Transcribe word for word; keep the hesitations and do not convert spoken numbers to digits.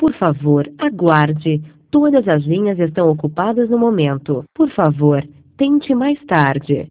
Por favor, aguarde. Todas as linhas estão ocupadas no momento. Por favor, tente mais tarde.